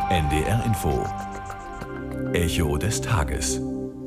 NDR Info. Echo des Tages.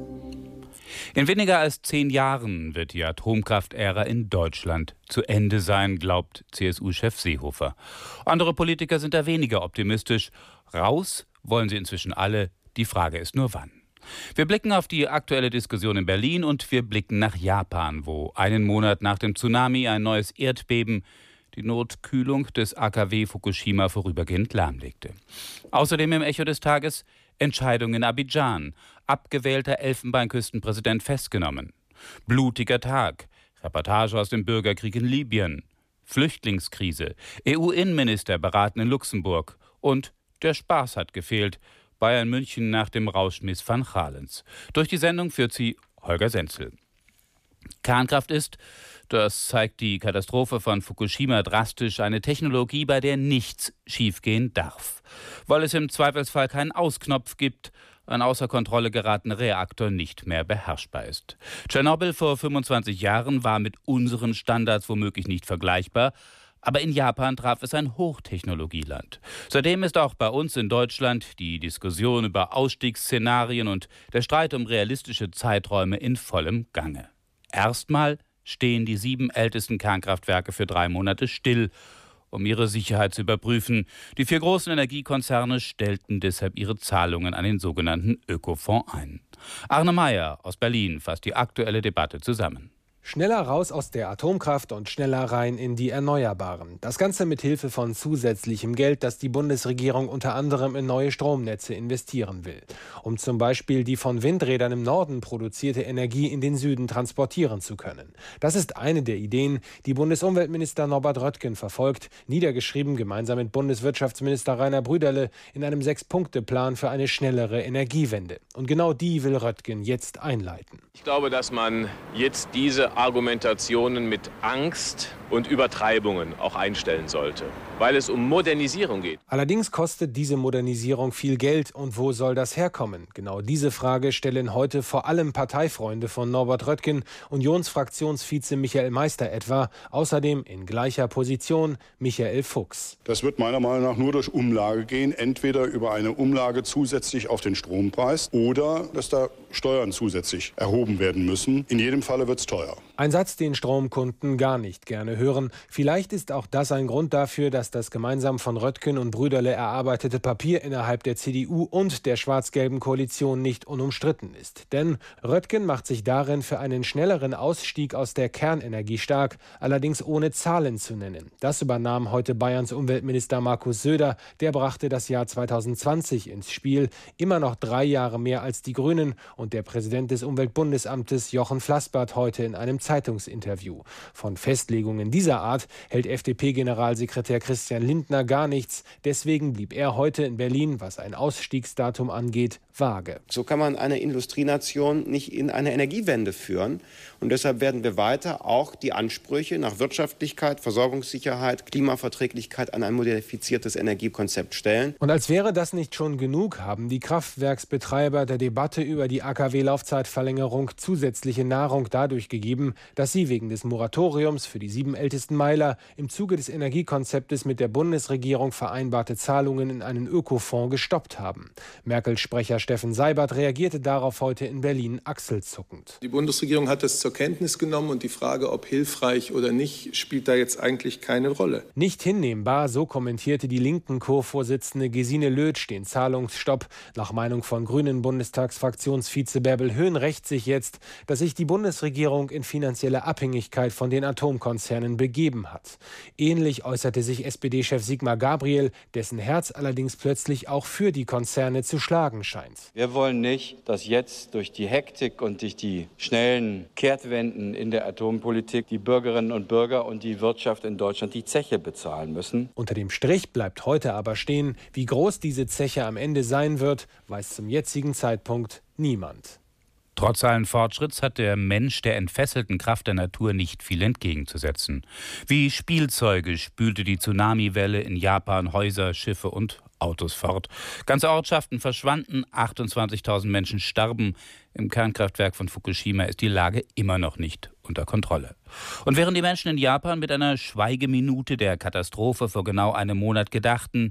In weniger als 10 Jahren wird die Atomkraftära in Deutschland zu Ende sein, glaubt CSU-Chef Seehofer. Andere Politiker sind da weniger optimistisch. Raus wollen sie inzwischen alle. Die Frage ist nur wann. Wir blicken auf die aktuelle Diskussion in Berlin und wir blicken nach Japan, wo einen Monat nach dem Tsunami ein neues Erdbeben die Notkühlung des AKW Fukushima vorübergehend lahmlegte. Außerdem im Echo des Tages Entscheidung in Abidjan. Abgewählter Elfenbeinküstenpräsident festgenommen. Blutiger Tag. Reportage aus dem Bürgerkrieg in Libyen. Flüchtlingskrise. EU-Innenminister beraten in Luxemburg. Und der Spaß hat gefehlt. Bayern München nach dem Rauschmiss van Chalens. Durch die Sendung führt sie Holger Senzel. Kernkraft ist, das zeigt die Katastrophe von Fukushima drastisch, eine Technologie, bei der nichts schiefgehen darf. Weil es im Zweifelsfall keinen Ausknopf gibt, ein außer Kontrolle geratener Reaktor nicht mehr beherrschbar ist. Tschernobyl vor 25 Jahren war mit unseren Standards womöglich nicht vergleichbar, aber in Japan traf es ein Hochtechnologieland. Seitdem ist auch bei uns in Deutschland die Diskussion über Ausstiegsszenarien und der Streit um realistische Zeiträume in vollem Gange. Erstmal stehen die 7 ältesten Kernkraftwerke für 3 Monate still, um ihre Sicherheit zu überprüfen. Die 4 großen Energiekonzerne stellten deshalb ihre Zahlungen an den sogenannten Ökofonds ein. Arne Meyer aus Berlin fasst die aktuelle Debatte zusammen. Schneller raus aus der Atomkraft und schneller rein in die Erneuerbaren. Das Ganze mit Hilfe von zusätzlichem Geld, das die Bundesregierung unter anderem in neue Stromnetze investieren will. Um zum Beispiel die von Windrädern im Norden produzierte Energie in den Süden transportieren zu können. Das ist eine der Ideen, die Bundesumweltminister Norbert Röttgen verfolgt, niedergeschrieben gemeinsam mit Bundeswirtschaftsminister Rainer Brüderle in einem 6-Punkte-Plan für eine schnellere Energiewende. Und genau die will Röttgen jetzt einleiten. Ich glaube, dass man jetzt diese Argumentationen mit Angst und Übertreibungen auch einstellen sollte, weil es um Modernisierung geht. Allerdings kostet diese Modernisierung viel Geld und wo soll das herkommen? Genau diese Frage stellen heute vor allem Parteifreunde von Norbert Röttgen, Unionsfraktionsvize Michael Meister etwa, außerdem in gleicher Position Michael Fuchs. Das wird meiner Meinung nach nur durch Umlage gehen, entweder über eine Umlage zusätzlich auf den Strompreis oder dass da Steuern zusätzlich erhoben werden müssen. In jedem Falle wird es teuer. Ein Satz, den Stromkunden gar nicht gerne hören. Vielleicht ist auch das ein Grund dafür, dass das gemeinsam von Röttgen und Brüderle erarbeitete Papier innerhalb der CDU und der schwarz-gelben Koalition nicht unumstritten ist. Denn Röttgen macht sich darin für einen schnelleren Ausstieg aus der Kernenergie stark, allerdings ohne Zahlen zu nennen. Das übernahm heute Bayerns Umweltminister Markus Söder. Der brachte das Jahr 2020 ins Spiel. Immer noch 3 Jahre mehr als die Grünen. Und der Präsident des Umweltbundesamtes Jochen Flassbart heute in einem Zeitungsinterview. Von Festlegungen dieser Art hält FDP-Generalsekretär Christian Lindner gar nichts. Deswegen blieb er heute in Berlin, was ein Ausstiegsdatum angeht, vage. So kann man eine Industrienation nicht in eine Energiewende führen. Und deshalb werden wir weiter auch die Ansprüche nach Wirtschaftlichkeit, Versorgungssicherheit, Klimaverträglichkeit an ein modifiziertes Energiekonzept stellen. Und als wäre das nicht schon genug, haben die Kraftwerksbetreiber der Debatte über die AKW-Laufzeitverlängerung zusätzliche Nahrung dadurch gegeben, dass sie wegen des Moratoriums für die 7 ältesten Meiler im Zuge des Energiekonzeptes mit der Bundesregierung vereinbarte Zahlungen in einen Ökofonds gestoppt haben. Merkels Sprecher Steffen Seibert reagierte darauf heute in Berlin achselzuckend. Die Bundesregierung hat es zur Kenntnis genommen und die Frage, ob hilfreich oder nicht, spielt da jetzt eigentlich keine Rolle. Nicht hinnehmbar, so kommentierte die linken Co-Vorsitzende Gesine Lötsch den Zahlungsstopp. Nach Meinung von Grünen Bundestagsfraktionsvize Bärbel Höhn rächt sich jetzt, dass sich die Bundesregierung in finanzielle Abhängigkeit von den Atomkonzernen begeben hat. Ähnlich äußerte sich SPD-Chef Sigmar Gabriel, dessen Herz allerdings plötzlich auch für die Konzerne zu schlagen scheint. Wir wollen nicht, dass jetzt durch die Hektik und durch die schnellen Kehrtwenden in der Atompolitik die Bürgerinnen und Bürger und die Wirtschaft in Deutschland die Zeche bezahlen müssen. Unter dem Strich bleibt heute aber stehen, wie groß diese Zeche am Ende sein wird, weiß zum jetzigen Zeitpunkt niemand. Trotz allen Fortschritts hat der Mensch der entfesselten Kraft der Natur nicht viel entgegenzusetzen. Wie Spielzeuge spülte die Tsunamiwelle in Japan Häuser, Schiffe und Autos fort. Ganze Ortschaften verschwanden, 28.000 Menschen starben. Im Kernkraftwerk von Fukushima ist die Lage immer noch nicht unter Kontrolle. Und während die Menschen in Japan mit einer Schweigeminute der Katastrophe vor genau einem Monat gedachten,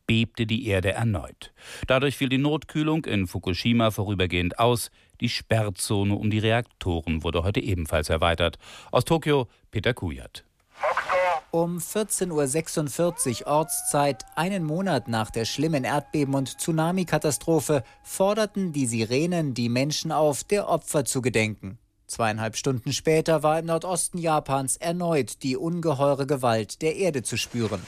bebte die Erde erneut. Dadurch fiel die Notkühlung in Fukushima vorübergehend aus. Die Sperrzone um die Reaktoren wurde heute ebenfalls erweitert. Aus Tokio, Peter Kujat. Um 14:46 Uhr Ortszeit, einen Monat nach der schlimmen Erdbeben- und Tsunami-Katastrophe, forderten die Sirenen die Menschen auf, der Opfer zu gedenken. 2,5 Stunden später war im Nordosten Japans erneut die ungeheure Gewalt der Erde zu spüren.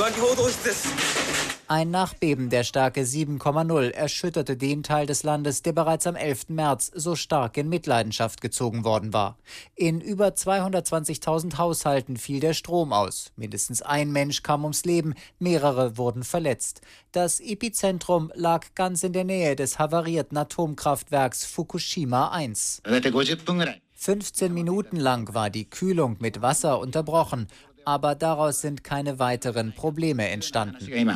Ein Nachbeben der Stärke 7,0 erschütterte den Teil des Landes, der bereits am 11. März so stark in Mitleidenschaft gezogen worden war. In über 220.000 Haushalten fiel der Strom aus. Mindestens ein Mensch kam ums Leben, mehrere wurden verletzt. Das Epizentrum lag ganz in der Nähe des havarierten Atomkraftwerks Fukushima 1. 15 Minuten lang war die Kühlung mit Wasser unterbrochen. Aber daraus sind keine weiteren Probleme entstanden.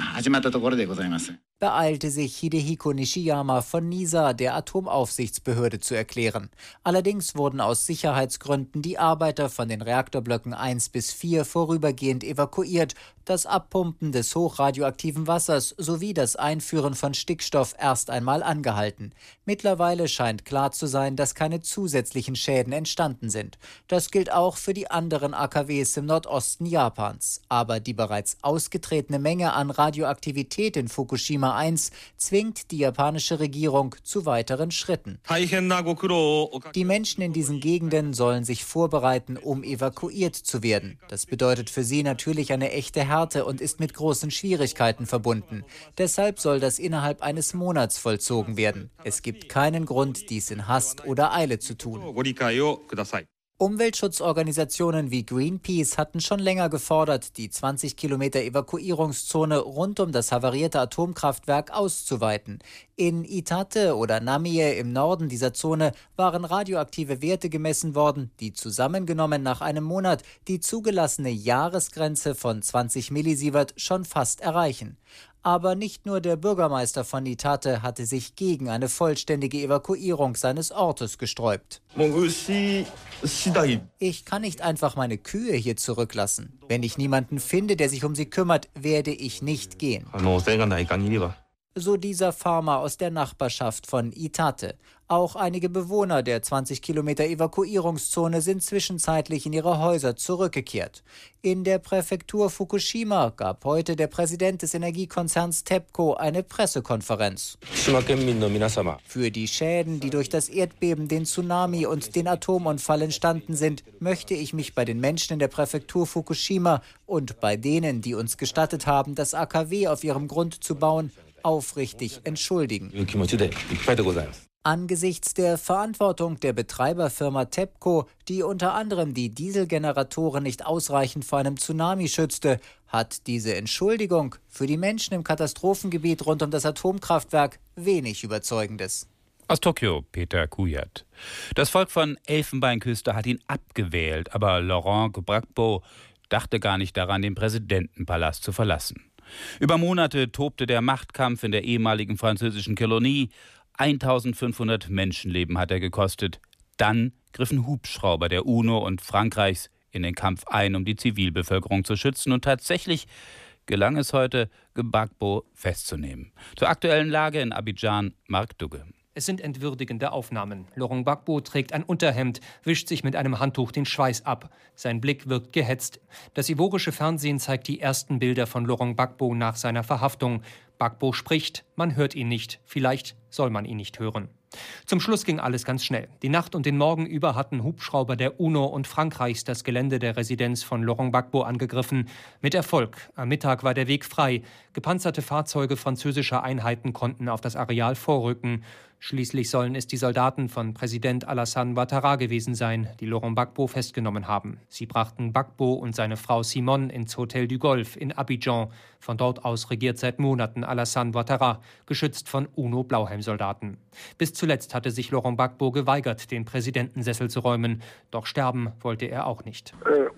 Beeilte sich Hidehiko Nishiyama von NISA, der Atomaufsichtsbehörde, zu erklären. Allerdings wurden aus Sicherheitsgründen die Arbeiter von den Reaktorblöcken 1 bis 4 vorübergehend evakuiert, das Abpumpen des hochradioaktiven Wassers sowie das Einführen von Stickstoff erst einmal angehalten. Mittlerweile scheint klar zu sein, dass keine zusätzlichen Schäden entstanden sind. Das gilt auch für die anderen AKWs im Nordosten Japans. Aber die bereits ausgetretene Menge an Radioaktivität in Fukushima 1 zwingt die japanische Regierung zu weiteren Schritten. Die Menschen in diesen Gegenden sollen sich vorbereiten, um evakuiert zu werden. Das bedeutet für sie natürlich eine echte Härte und ist mit großen Schwierigkeiten verbunden. Deshalb soll das innerhalb eines Monats vollzogen werden. Es gibt keinen Grund, dies in Hast oder Eile zu tun. Umweltschutzorganisationen wie Greenpeace hatten schon länger gefordert, die 20 Kilometer Evakuierungszone rund um das havarierte Atomkraftwerk auszuweiten. In Iitate oder Namie im Norden dieser Zone waren radioaktive Werte gemessen worden, die zusammengenommen nach einem Monat die zugelassene Jahresgrenze von 20 Millisievert schon fast erreichen. Aber nicht nur der Bürgermeister von Iitate hatte sich gegen eine vollständige Evakuierung seines Ortes gesträubt. Ich kann nicht einfach meine Kühe hier zurücklassen. Wenn ich niemanden finde, der sich um sie kümmert, werde ich nicht gehen. So dieser Farmer aus der Nachbarschaft von Iitate. Auch einige Bewohner der 20 Kilometer Evakuierungszone sind zwischenzeitlich in ihre Häuser zurückgekehrt. In der Präfektur Fukushima gab heute der Präsident des Energiekonzerns TEPCO eine Pressekonferenz. Für die Schäden, die durch das Erdbeben, den Tsunami und den Atomunfall entstanden sind, möchte ich mich bei den Menschen in der Präfektur Fukushima und bei denen, die uns gestattet haben, das AKW auf ihrem Grund zu bauen, aufrichtig entschuldigen. Angesichts der Verantwortung der Betreiberfirma TEPCO, die unter anderem die Dieselgeneratoren nicht ausreichend vor einem Tsunami schützte, hat diese Entschuldigung für die Menschen im Katastrophengebiet rund um das Atomkraftwerk wenig Überzeugendes. Aus Tokio, Peter Kujat. Das Volk von Elfenbeinküste hat ihn abgewählt, aber Laurent Gbagbo dachte gar nicht daran, den Präsidentenpalast zu verlassen. Über Monate tobte der Machtkampf in der ehemaligen französischen Kolonie. 1500 Menschenleben hat er gekostet. Dann griffen Hubschrauber der UNO und Frankreichs in den Kampf ein, um die Zivilbevölkerung zu schützen. Und tatsächlich gelang es heute, Gbagbo festzunehmen. Zur aktuellen Lage in Abidjan, Marc Dugge. Es sind entwürdigende Aufnahmen. Laurent Gbagbo trägt ein Unterhemd, wischt sich mit einem Handtuch den Schweiß ab. Sein Blick wirkt gehetzt. Das ivorische Fernsehen zeigt die ersten Bilder von Laurent Gbagbo nach seiner Verhaftung. Gbagbo spricht, man hört ihn nicht. Vielleicht soll man ihn nicht hören. Zum Schluss ging alles ganz schnell. Die Nacht und den Morgen über hatten Hubschrauber der UNO und Frankreichs das Gelände der Residenz von Laurent Gbagbo angegriffen. Mit Erfolg. Am Mittag war der Weg frei. Gepanzerte Fahrzeuge französischer Einheiten konnten auf das Areal vorrücken. Schließlich sollen es die Soldaten von Präsident Alassane Ouattara gewesen sein, die Laurent Gbagbo festgenommen haben. Sie brachten Gbagbo und seine Frau Simone ins Hotel du Golf in Abidjan. Von dort aus regiert seit Monaten Alassane Ouattara, geschützt von UNO-Blauhelmsoldaten. Bis zuletzt hatte sich Laurent Gbagbo geweigert, den Präsidentensessel zu räumen. Doch sterben wollte er auch nicht.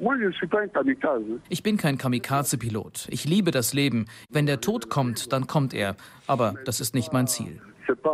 Ich bin kein Kamikaze-Pilot. Ich liebe das Leben. Wenn der Tod kommt, dann kommt er. Aber das ist nicht mein Ziel.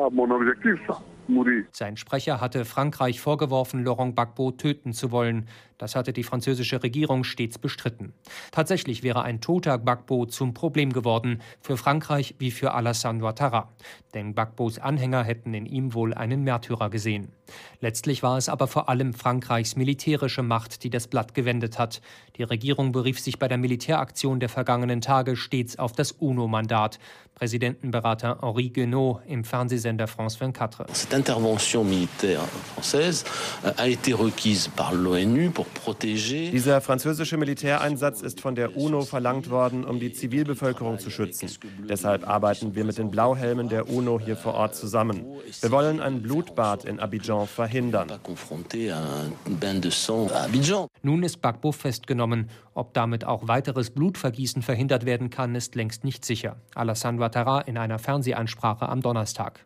Sein Sprecher hatte Frankreich vorgeworfen, Laurent Gbagbo töten zu wollen. Das hatte die französische Regierung stets bestritten. Tatsächlich wäre ein toter Gbagbo zum Problem geworden, für Frankreich wie für Alassane Ouattara. Denn Gbagbos Anhänger hätten in ihm wohl einen Märtyrer gesehen. Letztlich war es aber vor allem Frankreichs militärische Macht, die das Blatt gewendet hat. Die Regierung berief sich bei der Militäraktion der vergangenen Tage stets auf das UNO-Mandat. Präsidentenberater Henri Guénaud im Fernsehsender France 24. Cette intervention militaire française a été requise par l'ONU pour protéger. Dieser französische Militäreinsatz ist von der UNO verlangt worden, um die Zivilbevölkerung zu schützen. Deshalb arbeiten wir mit den Blauhelmen der UNO hier vor Ort zusammen. Wir wollen ein Blutbad in Abidjan verhindern. Nun ist Gbagbo festgenommen. Ob damit auch weiteres Blutvergießen verhindert werden kann, ist längst nicht sicher. Alassane Ouattara in einer Fernsehansprache am Donnerstag.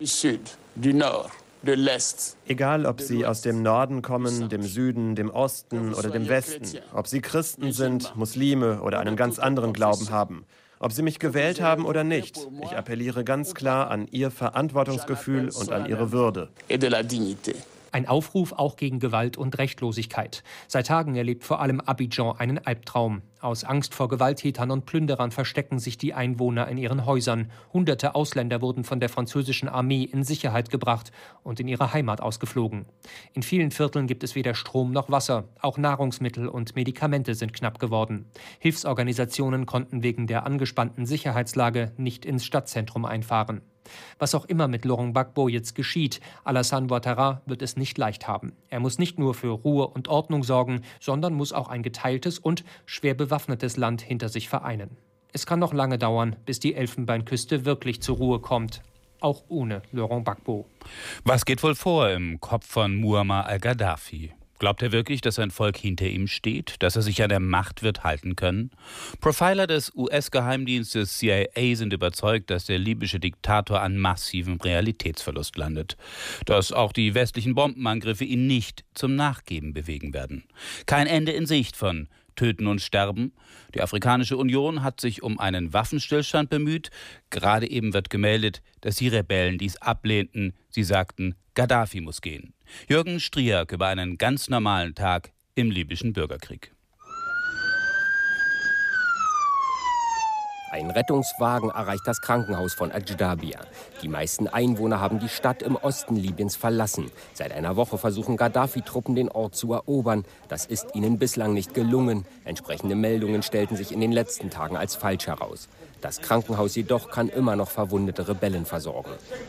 Egal, ob sie aus dem Norden kommen, dem Süden, dem Osten oder dem Westen, ob sie Christen sind, Muslime oder einen ganz anderen Glauben haben, ob sie mich gewählt haben oder nicht, ich appelliere ganz klar an ihr Verantwortungsgefühl und an ihre Würde. Ein Aufruf auch gegen Gewalt und Rechtlosigkeit. Seit Tagen erlebt vor allem Abidjan einen Albtraum. Aus Angst vor Gewalttätern und Plünderern verstecken sich die Einwohner in ihren Häusern. Hunderte Ausländer wurden von der französischen Armee in Sicherheit gebracht und in ihre Heimat ausgeflogen. In vielen Vierteln gibt es weder Strom noch Wasser. Auch Nahrungsmittel und Medikamente sind knapp geworden. Hilfsorganisationen konnten wegen der angespannten Sicherheitslage nicht ins Stadtzentrum einfahren. Was auch immer mit Laurent Gbagbo jetzt geschieht, Alassane Ouattara wird es nicht leicht haben. Er muss nicht nur für Ruhe und Ordnung sorgen, sondern muss auch ein geteiltes und schwer bewaffnetes Land hinter sich vereinen. Es kann noch lange dauern, bis die Elfenbeinküste wirklich zur Ruhe kommt. Auch ohne Laurent Gbagbo. Was geht wohl vor im Kopf von Muammar al-Gaddafi? Glaubt er wirklich, dass sein Volk hinter ihm steht, dass er sich an der Macht wird halten können? Profiler des US-Geheimdienstes CIA sind überzeugt, dass der libysche Diktator an massivem Realitätsverlust landet. Dass auch die westlichen Bombenangriffe ihn nicht zum Nachgeben bewegen werden. Kein Ende in Sicht von Töten und Sterben. Die Afrikanische Union hat sich um einen Waffenstillstand bemüht. Gerade eben wird gemeldet, dass die Rebellen dies ablehnten. Sie sagten, Gaddafi muss gehen. Jürgen Striak über einen ganz normalen Tag im libyschen Bürgerkrieg. Ein Rettungswagen erreicht das Krankenhaus von Ajdabia. Die meisten Einwohner haben die Stadt im Osten Libyens verlassen. Seit einer Woche versuchen Gaddafi-Truppen, den Ort zu erobern. Das ist ihnen bislang nicht gelungen. Entsprechende Meldungen stellten sich in den letzten Tagen als falsch heraus. Das Krankenhaus jedoch kann immer noch verwundete Rebellen versorgen.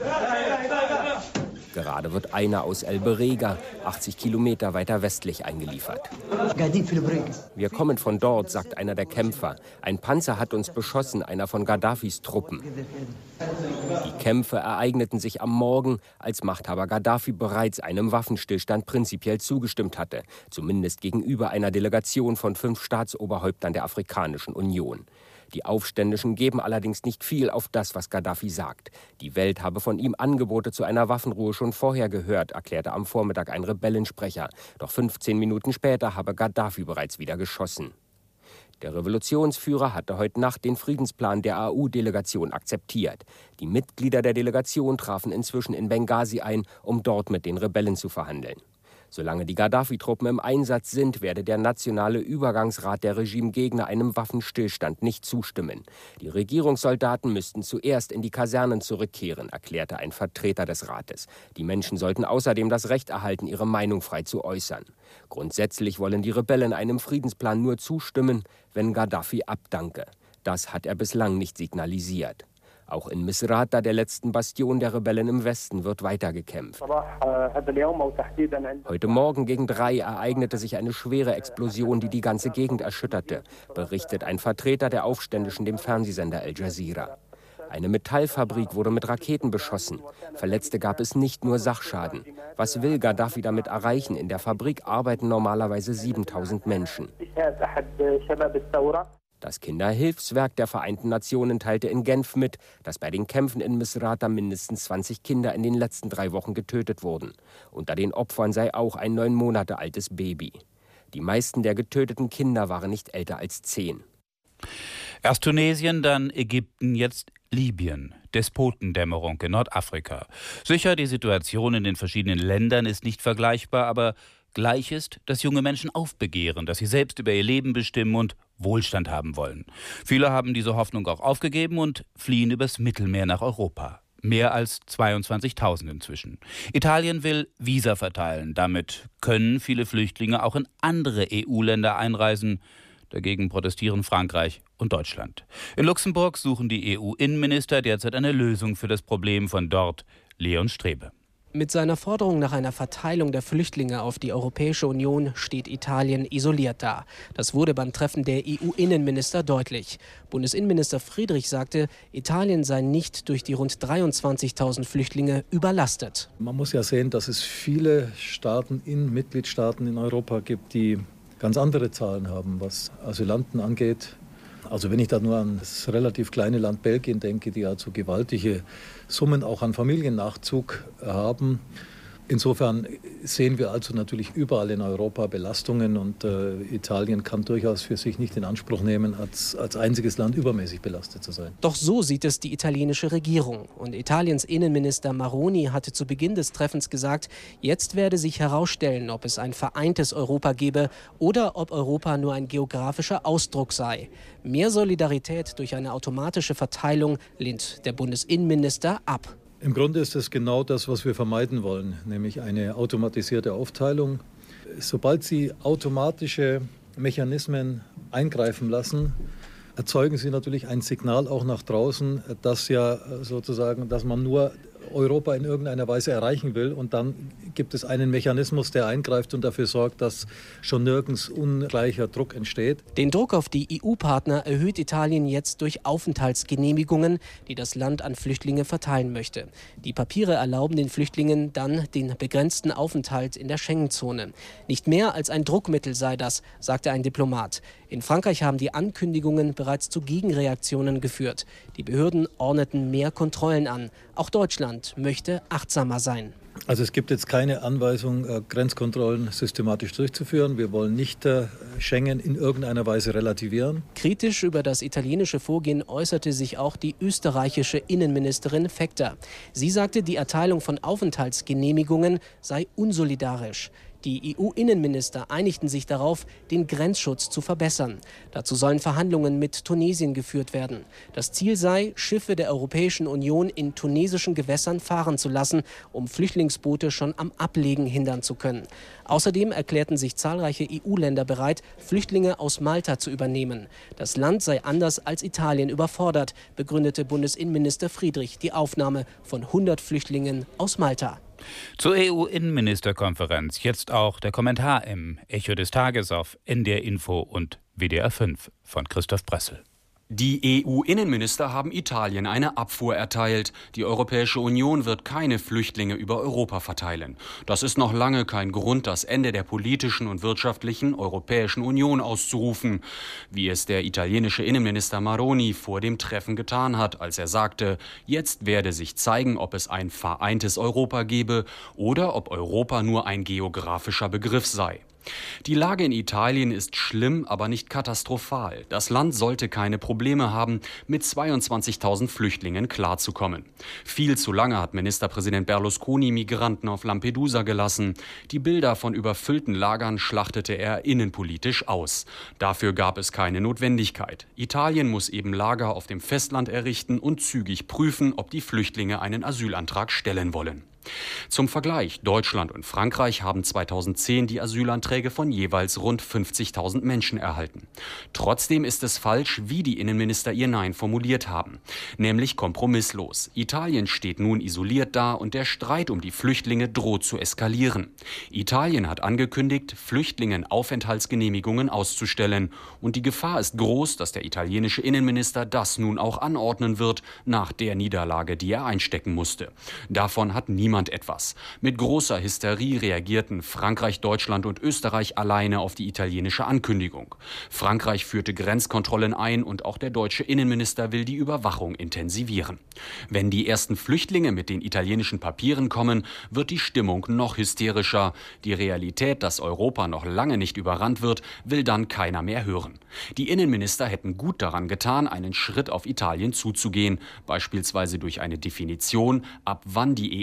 Gerade wird einer aus El Berega, 80 Kilometer weiter westlich, eingeliefert. Wir kommen von dort, sagt einer der Kämpfer. Ein Panzer hat uns beschossen, einer von Gaddafis Truppen. Die Kämpfe ereigneten sich am Morgen, als Machthaber Gaddafi bereits einem Waffenstillstand prinzipiell zugestimmt hatte. Zumindest gegenüber einer Delegation von 5 Staatsoberhäuptern der Afrikanischen Union. Die Aufständischen geben allerdings nicht viel auf das, was Gaddafi sagt. Die Welt habe von ihm Angebote zu einer Waffenruhe schon vorher gehört, erklärte am Vormittag ein Rebellensprecher. Doch 15 Minuten später habe Gaddafi bereits wieder geschossen. Der Revolutionsführer hatte heute Nacht den Friedensplan der AU-Delegation akzeptiert. Die Mitglieder der Delegation trafen inzwischen in Benghazi ein, um dort mit den Rebellen zu verhandeln. Solange die Gaddafi-Truppen im Einsatz sind, werde der Nationale Übergangsrat der Regimegegner einem Waffenstillstand nicht zustimmen. Die Regierungssoldaten müssten zuerst in die Kasernen zurückkehren, erklärte ein Vertreter des Rates. Die Menschen sollten außerdem das Recht erhalten, ihre Meinung frei zu äußern. Grundsätzlich wollen die Rebellen einem Friedensplan nur zustimmen, wenn Gaddafi abdanke. Das hat er bislang nicht signalisiert. Auch in Misrata, der letzten Bastion der Rebellen im Westen, wird weitergekämpft. Heute Morgen gegen 3 ereignete sich eine schwere Explosion, die die ganze Gegend erschütterte, berichtet ein Vertreter der Aufständischen dem Fernsehsender Al Jazeera. Eine Metallfabrik wurde mit Raketen beschossen. Verletzte gab es nicht, nur Sachschaden. Was will Gaddafi damit erreichen? In der Fabrik arbeiten normalerweise 7.000 Menschen. Das Kinderhilfswerk der Vereinten Nationen teilte in Genf mit, dass bei den Kämpfen in Misrata mindestens 20 Kinder in den letzten 3 Wochen getötet wurden. Unter den Opfern sei auch ein 9 Monate altes Baby. Die meisten der getöteten Kinder waren nicht älter als 10. Erst Tunesien, dann Ägypten, jetzt Libyen. Despotendämmerung in Nordafrika. Sicher, die Situation in den verschiedenen Ländern ist nicht vergleichbar, aber Gleich ist, dass junge Menschen aufbegehren, dass sie selbst über ihr Leben bestimmen und Wohlstand haben wollen. Viele haben diese Hoffnung auch aufgegeben und fliehen übers Mittelmeer nach Europa. Mehr als 22.000 inzwischen. Italien will Visa verteilen. Damit können viele Flüchtlinge auch in andere EU-Länder einreisen. Dagegen protestieren Frankreich und Deutschland. In Luxemburg suchen die EU-Innenminister derzeit eine Lösung für das Problem von dort. Leon Strebe. Mit seiner Forderung nach einer Verteilung der Flüchtlinge auf die Europäische Union steht Italien isoliert da. Das wurde beim Treffen der EU-Innenminister deutlich. Bundesinnenminister Friedrich sagte, Italien sei nicht durch die rund 23.000 Flüchtlinge überlastet. Man muss ja sehen, dass es viele Mitgliedstaaten in Europa gibt, die ganz andere Zahlen haben, was Asylanten angeht. Also wenn ich da nur an das relativ kleine Land Belgien denke, die also gewaltige Summen auch an Familiennachzug haben. Insofern sehen wir also natürlich überall in Europa Belastungen und Italien kann durchaus für sich nicht in Anspruch nehmen, als einziges Land übermäßig belastet zu sein. Doch so sieht es die italienische Regierung. Und Italiens Innenminister Maroni hatte zu Beginn des Treffens gesagt, jetzt werde sich herausstellen, ob es ein vereintes Europa gebe oder ob Europa nur ein geografischer Ausdruck sei. Mehr Solidarität durch eine automatische Verteilung lehnt der Bundesinnenminister ab. Im Grunde ist es genau das, was wir vermeiden wollen, nämlich eine automatisierte Aufteilung. Sobald Sie automatische Mechanismen eingreifen lassen, erzeugen Sie natürlich ein Signal auch nach draußen, dass man nur Europa in irgendeiner Weise erreichen will. Und dann gibt es einen Mechanismus, der eingreift und dafür sorgt, dass schon nirgends ungleicher Druck entsteht. Den Druck auf die EU-Partner erhöht Italien jetzt durch Aufenthaltsgenehmigungen, die das Land an Flüchtlinge verteilen möchte. Die Papiere erlauben den Flüchtlingen dann den begrenzten Aufenthalt in der Schengen-Zone. Nicht mehr als ein Druckmittel sei das, sagte ein Diplomat. In Frankreich haben die Ankündigungen bereits zu Gegenreaktionen geführt. Die Behörden ordneten mehr Kontrollen an. Auch Deutschland möchte achtsamer sein. Also es gibt jetzt keine Anweisung, Grenzkontrollen systematisch durchzuführen. Wir wollen nicht Schengen in irgendeiner Weise relativieren. Kritisch über das italienische Vorgehen äußerte sich auch die österreichische Innenministerin Fekter. Sie sagte, die Erteilung von Aufenthaltsgenehmigungen sei unsolidarisch. Die EU-Innenminister einigten sich darauf, den Grenzschutz zu verbessern. Dazu sollen Verhandlungen mit Tunesien geführt werden. Das Ziel sei, Schiffe der Europäischen Union in tunesischen Gewässern fahren zu lassen, um Flüchtlingsboote schon am Ablegen hindern zu können. Außerdem erklärten sich zahlreiche EU-Länder bereit, Flüchtlinge aus Malta zu übernehmen. Das Land sei anders als Italien überfordert, begründete Bundesinnenminister Friedrich die Aufnahme von 100 Flüchtlingen aus Malta. Zur EU-Innenministerkonferenz jetzt auch der Kommentar im Echo des Tages auf NDR Info und WDR 5 von Christoph Bressel. Die EU-Innenminister haben Italien eine Abfuhr erteilt. Die Europäische Union wird keine Flüchtlinge über Europa verteilen. Das ist noch lange kein Grund, das Ende der politischen und wirtschaftlichen Europäischen Union auszurufen, wie es der italienische Innenminister Maroni vor dem Treffen getan hat, als er sagte, jetzt werde sich zeigen, ob es ein vereintes Europa gebe oder ob Europa nur ein geografischer Begriff sei. Die Lage in Italien ist schlimm, aber nicht katastrophal. Das Land sollte keine Probleme haben, mit 22.000 Flüchtlingen klarzukommen. Viel zu lange hat Ministerpräsident Berlusconi Migranten auf Lampedusa gelassen. Die Bilder von überfüllten Lagern schlachtete er innenpolitisch aus. Dafür gab es keine Notwendigkeit. Italien muss eben Lager auf dem Festland errichten und zügig prüfen, ob die Flüchtlinge einen Asylantrag stellen wollen. Zum Vergleich, Deutschland und Frankreich haben 2010 die Asylanträge von jeweils rund 50.000 Menschen erhalten. Trotzdem ist es falsch, wie die Innenminister ihr Nein formuliert haben, nämlich kompromisslos. Italien steht nun isoliert da und der Streit um die Flüchtlinge droht zu eskalieren. Italien hat angekündigt, Flüchtlingen Aufenthaltsgenehmigungen auszustellen und die Gefahr ist groß, dass der italienische Innenminister das nun auch anordnen wird, nach der Niederlage, die er einstecken musste. Davon hat niemand etwas. Mit großer Hysterie reagierten Frankreich, Deutschland und Österreich alleine auf die italienische Ankündigung. Frankreich führte Grenzkontrollen ein und auch der deutsche Innenminister will die Überwachung intensivieren. Wenn die ersten Flüchtlinge mit den italienischen Papieren kommen, wird die Stimmung noch hysterischer. Die Realität, dass Europa noch lange nicht überrannt wird, will dann keiner mehr hören. Die Innenminister hätten gut daran getan, einen Schritt auf Italien zuzugehen, beispielsweise durch eine Definition, ab wann die EU Flüchtlinge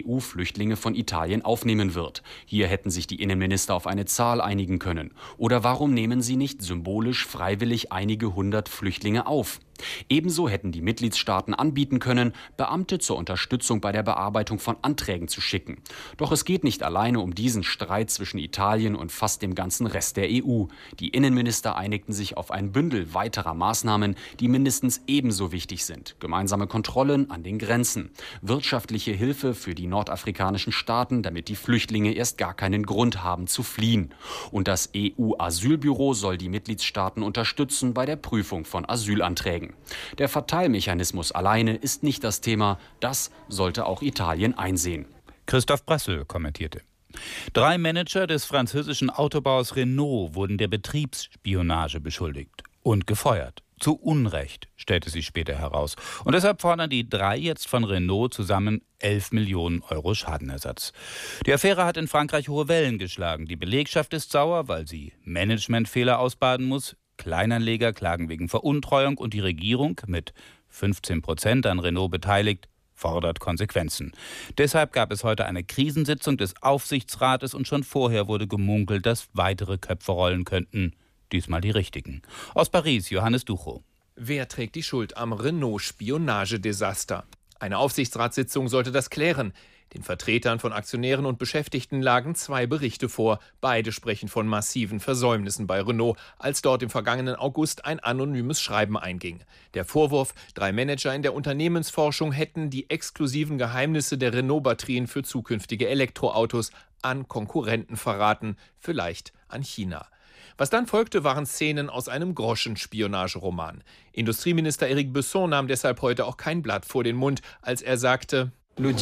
Flüchtlinge von Italien aufnehmen wird. Hier hätten sich die Innenminister auf eine Zahl einigen können. Oder warum nehmen sie nicht symbolisch freiwillig einige hundert Flüchtlinge auf? Ebenso hätten die Mitgliedstaaten anbieten können, Beamte zur Unterstützung bei der Bearbeitung von Anträgen zu schicken. Doch es geht nicht alleine um diesen Streit zwischen Italien und fast dem ganzen Rest der EU. Die Innenminister einigten sich auf ein Bündel weiterer Maßnahmen, die mindestens ebenso wichtig sind. Gemeinsame Kontrollen an den Grenzen, wirtschaftliche Hilfe für die nordafrikanischen Staaten, damit die Flüchtlinge erst gar keinen Grund haben zu fliehen. Und das EU-Asylbüro soll die Mitgliedstaaten unterstützen bei der Prüfung von Asylanträgen. Der Verteilmechanismus alleine ist nicht das Thema, das sollte auch Italien einsehen. Christoph Bressel kommentierte. 3 Manager des französischen Autobaus Renault wurden der Betriebsspionage beschuldigt und gefeuert. Zu Unrecht, stellte sich später heraus. Und deshalb fordern die 3 jetzt von Renault zusammen 11 Millionen Euro Schadenersatz. Die Affäre hat in Frankreich hohe Wellen geschlagen. Die Belegschaft ist sauer, weil sie Managementfehler ausbaden muss. Kleinanleger klagen wegen Veruntreuung und die Regierung, mit 15% an Renault beteiligt, fordert Konsequenzen. Deshalb gab es heute eine Krisensitzung des Aufsichtsrates und schon vorher wurde gemunkelt, dass weitere Köpfe rollen könnten. Diesmal die richtigen. Aus Paris, Johannes Duchow. Wer trägt die Schuld am Renault-Spionagedesaster? Eine Aufsichtsratssitzung sollte das klären. Den Vertretern von Aktionären und Beschäftigten lagen 2 Berichte vor. Beide sprechen von massiven Versäumnissen bei Renault, als dort im vergangenen August ein anonymes Schreiben einging. Der Vorwurf, 3 Manager in der Unternehmensforschung hätten die exklusiven Geheimnisse der Renault-Batterien für zukünftige Elektroautos an Konkurrenten verraten, vielleicht an China. Was dann folgte, waren Szenen aus einem Groschen-Spionageroman. Industrieminister Éric Besson nahm deshalb heute auch kein Blatt vor den Mund, als er sagte: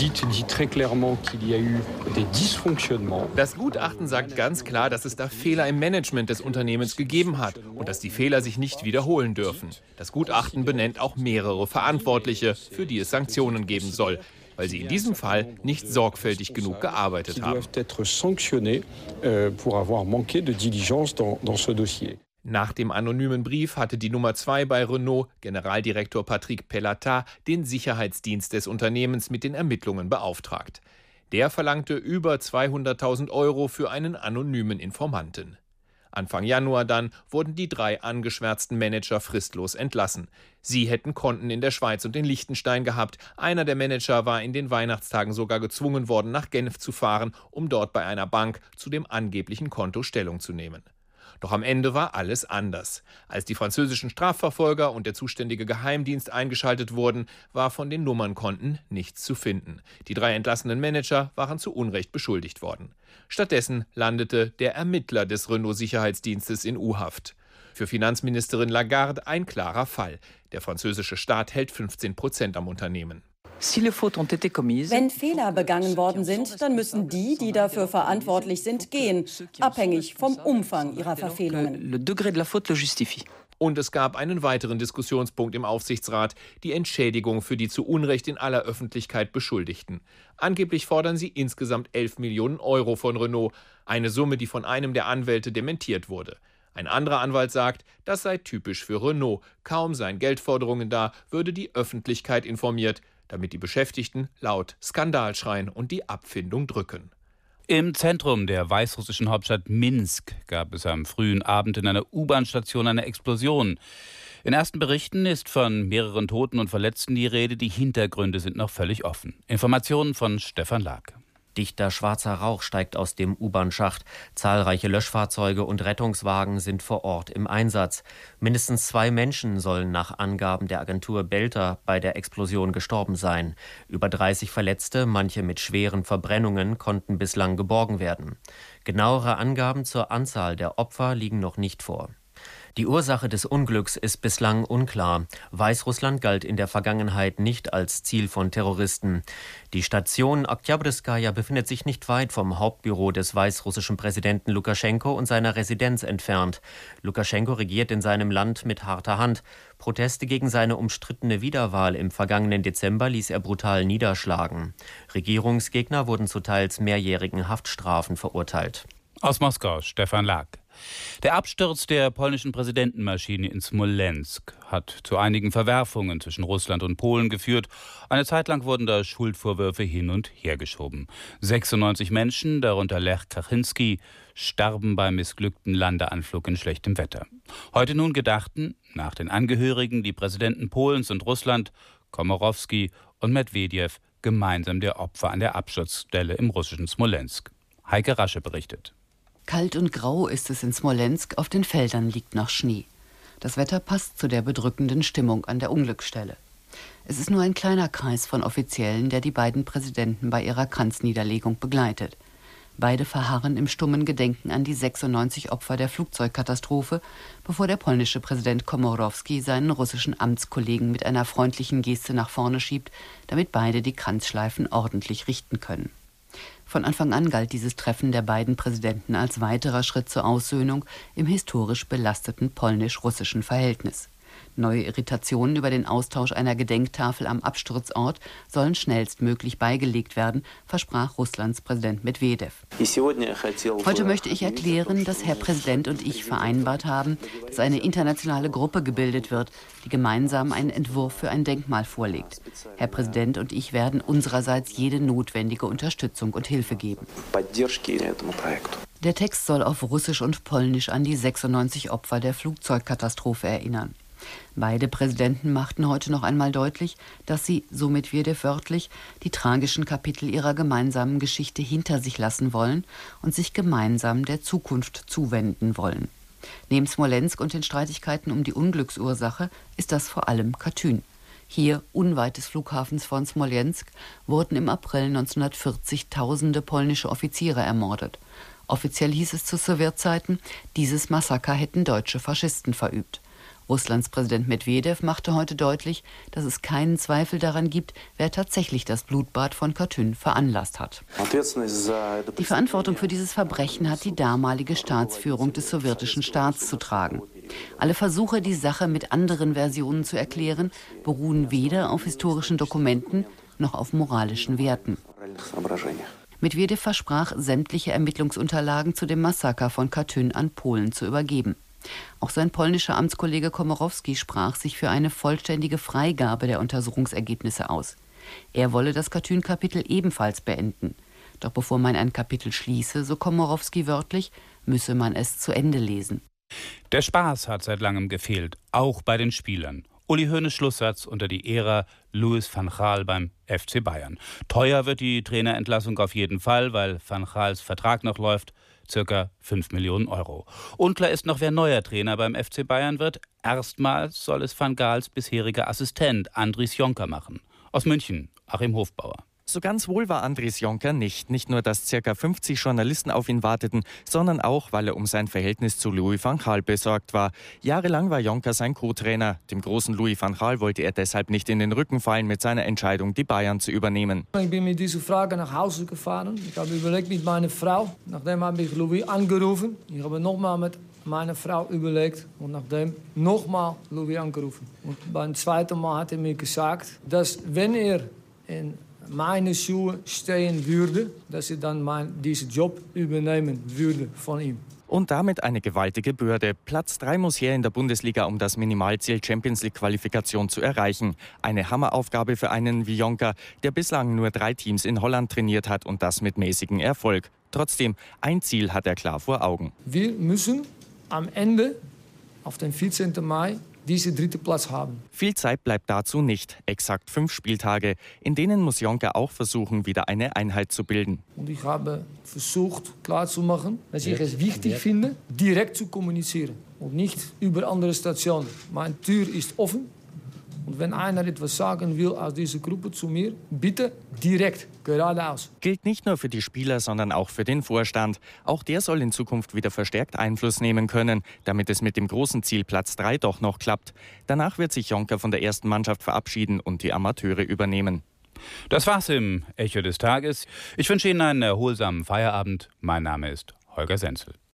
Das Gutachten sagt ganz klar, dass es da Fehler im Management des Unternehmens gegeben hat und dass die Fehler sich nicht wiederholen dürfen. Das Gutachten benennt auch mehrere Verantwortliche, für die es Sanktionen geben soll, weil sie in diesem Fall nicht sorgfältig genug gearbeitet haben. Nach dem anonymen Brief hatte die Nummer 2 bei Renault, Generaldirektor Patrick Pellata, den Sicherheitsdienst des Unternehmens mit den Ermittlungen beauftragt. Der verlangte über 200.000 Euro für einen anonymen Informanten. Anfang Januar dann wurden die 3 angeschwärzten Manager fristlos entlassen. Sie hätten Konten in der Schweiz und in Liechtenstein gehabt. Einer der Manager war in den Weihnachtstagen sogar gezwungen worden, nach Genf zu fahren, um dort bei einer Bank zu dem angeblichen Konto Stellung zu nehmen. Doch am Ende war alles anders. Als die französischen Strafverfolger und der zuständige Geheimdienst eingeschaltet wurden, war von den Nummernkonten nichts zu finden. Die 3 entlassenen Manager waren zu Unrecht beschuldigt worden. Stattdessen landete der Ermittler des Renault-Sicherheitsdienstes in U-Haft. Für Finanzministerin Lagarde ein klarer Fall. Der französische Staat hält 15% am Unternehmen. Wenn Fehler begangen worden sind, dann müssen die, die dafür verantwortlich sind, gehen, abhängig vom Umfang ihrer Verfehlungen. Und es gab einen weiteren Diskussionspunkt im Aufsichtsrat, die Entschädigung für die zu Unrecht in aller Öffentlichkeit Beschuldigten. Angeblich fordern sie insgesamt 11 Millionen Euro von Renault, eine Summe, die von einem der Anwälte dementiert wurde. Ein anderer Anwalt sagt, das sei typisch für Renault. Kaum seien Geldforderungen da, würde die Öffentlichkeit informiert, damit die Beschäftigten laut Skandal schreien und die Abfindung drücken. Im Zentrum der weißrussischen Hauptstadt Minsk gab es am frühen Abend in einer U-Bahn-Station eine Explosion. In ersten Berichten ist von mehreren Toten und Verletzten die Rede. Die Hintergründe sind noch völlig offen. Informationen von Stefan Lag. Dichter schwarzer Rauch steigt aus dem U-Bahn-Schacht. Zahlreiche Löschfahrzeuge und Rettungswagen sind vor Ort im Einsatz. Mindestens 2 Menschen sollen nach Angaben der Agentur Belter bei der Explosion gestorben sein. Über 30 Verletzte, manche mit schweren Verbrennungen, konnten bislang geborgen werden. Genauere Angaben zur Anzahl der Opfer liegen noch nicht vor. Die Ursache des Unglücks ist bislang unklar. Weißrussland galt in der Vergangenheit nicht als Ziel von Terroristen. Die Station Oktjabrskaja befindet sich nicht weit vom Hauptbüro des weißrussischen Präsidenten Lukaschenko und seiner Residenz entfernt. Lukaschenko regiert in seinem Land mit harter Hand. Proteste gegen seine umstrittene Wiederwahl im vergangenen Dezember ließ er brutal niederschlagen. Regierungsgegner wurden zu teils mehrjährigen Haftstrafen verurteilt. Aus Moskau, Stefan Lag. Der Absturz der polnischen Präsidentenmaschine in Smolensk hat zu einigen Verwerfungen zwischen Russland und Polen geführt. Eine Zeit lang wurden da Schuldvorwürfe hin und her geschoben. 96 Menschen, darunter Lech Kaczynski, starben beim missglückten Landeanflug in schlechtem Wetter. Heute nun gedachten, nach den Angehörigen, die Präsidenten Polens und Russland, Komorowski und Medwedew, gemeinsam der Opfer an der Absturzstelle im russischen Smolensk. Heike Rasche berichtet. Kalt und grau ist es in Smolensk, auf den Feldern liegt noch Schnee. Das Wetter passt zu der bedrückenden Stimmung an der Unglücksstelle. Es ist nur ein kleiner Kreis von Offiziellen, der die beiden Präsidenten bei ihrer Kranzniederlegung begleitet. Beide verharren im stummen Gedenken an die 96 Opfer der Flugzeugkatastrophe, bevor der polnische Präsident Komorowski seinen russischen Amtskollegen mit einer freundlichen Geste nach vorne schiebt, damit beide die Kranzschleifen ordentlich richten können. Von Anfang an galt dieses Treffen der beiden Präsidenten als weiterer Schritt zur Aussöhnung im historisch belasteten polnisch-russischen Verhältnis. Neue Irritationen über den Austausch einer Gedenktafel am Absturzort sollen schnellstmöglich beigelegt werden, versprach Russlands Präsident Medwedew. Heute möchte ich erklären, dass Herr Präsident und ich vereinbart haben, dass eine internationale Gruppe gebildet wird, die gemeinsam einen Entwurf für ein Denkmal vorlegt. Herr Präsident und ich werden unsererseits jede notwendige Unterstützung und Hilfe geben. Der Text soll auf Russisch und Polnisch an die 96 Opfer der Flugzeugkatastrophe erinnern. Beide Präsidenten machten heute noch einmal deutlich, dass sie, so Medwedew wörtlich, die tragischen Kapitel ihrer gemeinsamen Geschichte hinter sich lassen wollen und sich gemeinsam der Zukunft zuwenden wollen. Neben Smolensk und den Streitigkeiten um die Unglücksursache ist das vor allem Katyn. Hier, unweit des Flughafens von Smolensk, wurden im April 1940 tausende polnische Offiziere ermordet. Offiziell hieß es zu Sowjetzeiten, dieses Massaker hätten deutsche Faschisten verübt. Russlands Präsident Medwedew machte heute deutlich, dass es keinen Zweifel daran gibt, wer tatsächlich das Blutbad von Katyn veranlasst hat. Die Verantwortung für dieses Verbrechen hat die damalige Staatsführung des sowjetischen Staats zu tragen. Alle Versuche, die Sache mit anderen Versionen zu erklären, beruhen weder auf historischen Dokumenten noch auf moralischen Werten. Medwedew versprach, sämtliche Ermittlungsunterlagen zu dem Massaker von Katyn an Polen zu übergeben. Auch sein polnischer Amtskollege Komorowski sprach sich für eine vollständige Freigabe der Untersuchungsergebnisse aus. Er wolle das Katyn-Kapitel ebenfalls beenden. Doch bevor man ein Kapitel schließe, so Komorowski wörtlich, müsse man es zu Ende lesen. Der Spaß hat seit langem gefehlt, auch bei den Spielern. Uli Hoeneß Schlusssatz unter die Ära Louis van Gaal beim FC Bayern. Teuer wird die Trainerentlassung auf jeden Fall, weil Van Gaals Vertrag noch läuft. Circa 5 Millionen Euro. Unklar ist noch, wer neuer Trainer beim FC Bayern wird. Erstmals soll es Van Gaals bisheriger Assistent Andries Jonker machen. Aus München, Achim Hofbauer. So ganz wohl war Andries Jonker nicht. Nicht nur, dass ca. 50 Journalisten auf ihn warteten, sondern auch, weil er um sein Verhältnis zu Louis van Gaal besorgt war. Jahrelang war Jonker sein Co-Trainer. Dem großen Louis van Gaal wollte er deshalb nicht in den Rücken fallen mit seiner Entscheidung, die Bayern zu übernehmen. Ich bin mit dieser Frage nach Hause gefahren. Ich habe überlegt mit meiner Frau. Nachdem habe ich Louis angerufen. Ich habe nochmal mit meiner Frau überlegt und nachdem nochmal Louis angerufen. Und beim zweiten Mal hat er mir gesagt, dass wenn er in meine Schuhe stehen würde, dass ich dann diesen Job übernehmen würde von ihm. Und damit eine gewaltige Bürde. Platz 3 muss her in der Bundesliga, um das Minimalziel Champions-League-Qualifikation zu erreichen. Eine Hammeraufgabe für einen wie Jonker, der bislang nur 3 Teams in Holland trainiert hat und das mit mäßigem Erfolg. Trotzdem, ein Ziel hat er klar vor Augen. Wir müssen am Ende, auf den 14. Mai, diesen 3. Platz haben. Viel Zeit bleibt dazu nicht. Exakt 5 Spieltage. In denen muss Jonker auch versuchen, wieder eine Einheit zu bilden. Und ich habe versucht klarzumachen, dass ich es wichtig finde, direkt zu kommunizieren. Und nicht über andere Stationen. Meine Tür ist offen. Und wenn einer etwas sagen will aus dieser Gruppe zu mir, bitte direkt, geradeaus. Gilt nicht nur für die Spieler, sondern auch für den Vorstand. Auch der soll in Zukunft wieder verstärkt Einfluss nehmen können, damit es mit dem großen Ziel Platz 3 doch noch klappt. Danach wird sich Jonker von der ersten Mannschaft verabschieden und die Amateure übernehmen. Das war's im Echo des Tages. Ich wünsche Ihnen einen erholsamen Feierabend. Mein Name ist Holger Senzel.